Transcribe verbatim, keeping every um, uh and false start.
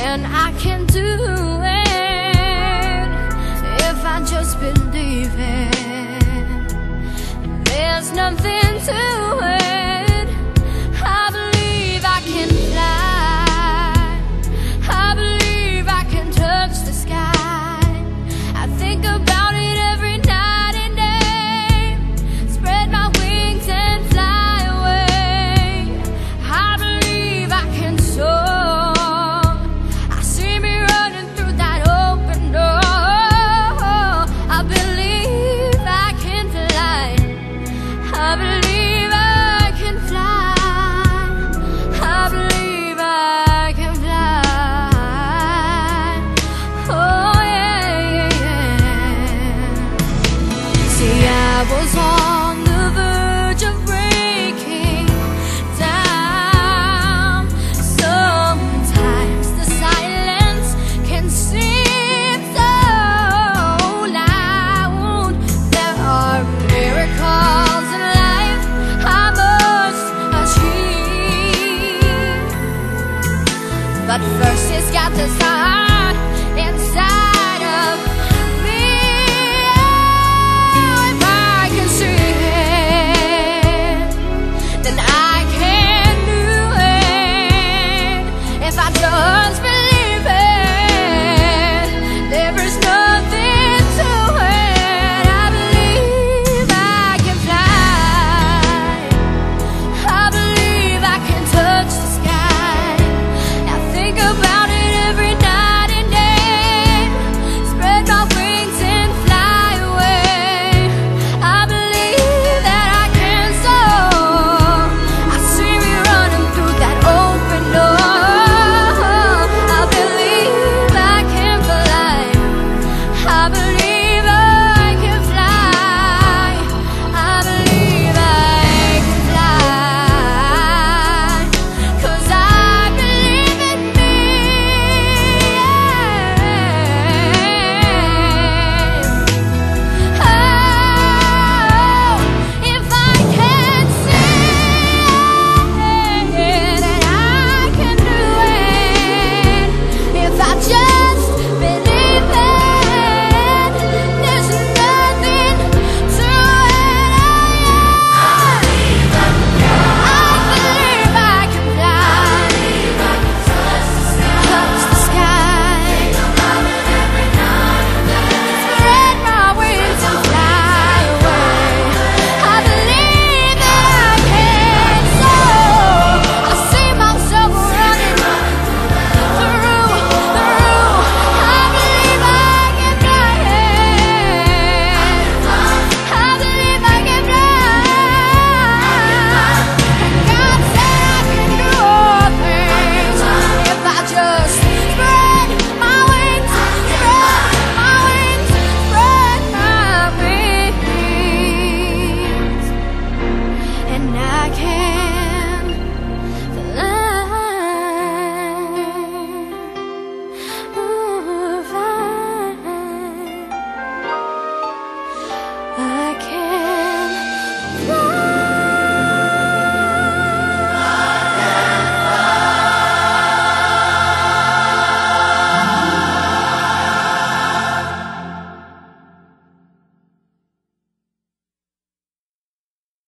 and I can do it if I just believe it. There's nothing to it. I believe I can fly. I believe I can touch the sky. I think about it every night and day. Spread my wings and fly away. I believe I can soar. I see me running through that open door. I believe I can fly. I believe I can fly. I believe I can fly. Oh yeah, yeah, yeah. See, I was on the verge of breaking down. Sometimes the silence can seem so loud. There are miracles in life I must achieve, but first it's got to start inside.